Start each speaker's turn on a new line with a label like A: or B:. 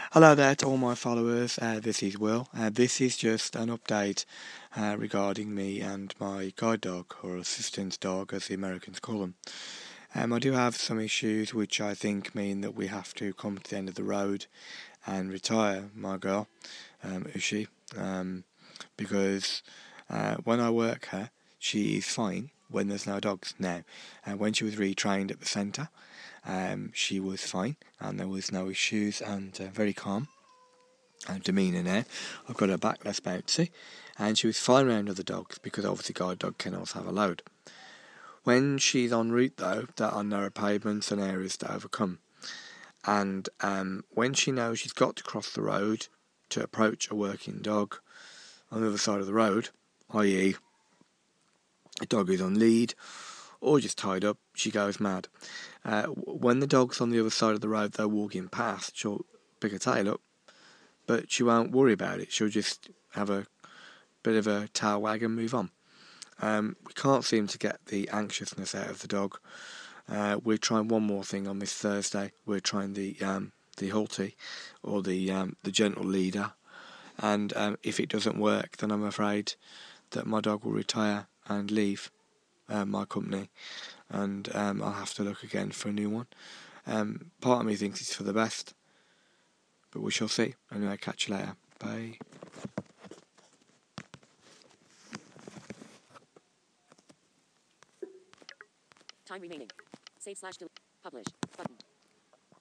A: Hello there to all my followers, this is Will. This is just an update regarding me and my guide dog, or assistant dog as the Americans call them. I do have some issues which I think mean that we have to come to the end of the road and retire my girl, Ushi, because when I work her, she is fine when there's no dogs. Now, when she was retrained at the centre, she was fine and there was no issues and very calm and demeanour now. I've got her back less bouncy and she was fine around other dogs because obviously guide dog kennels have a load. When she's en route though, there are narrow pavements and areas to overcome, and when she knows she's got to cross the road to approach a working dog on the other side of the road, i.e. a dog is on lead or just tied up, she goes mad. When the dog's on the other side of the road though walking past, she'll pick her tail up, but she won't worry about it. She'll just have a bit of a tail wag and move on. We can't seem to get the anxiousness out of the dog. We're trying one more thing on this Thursday. We're trying the Halti, or the gentle leader, and if it doesn't work, then I'm afraid that my dog will retire and leave my company, and I'll have to look again for a new one. Part of me thinks it's for the best, but we shall see. Anyway, catch you later. Bye.
B: Time remaining. Save/delete. Publish button.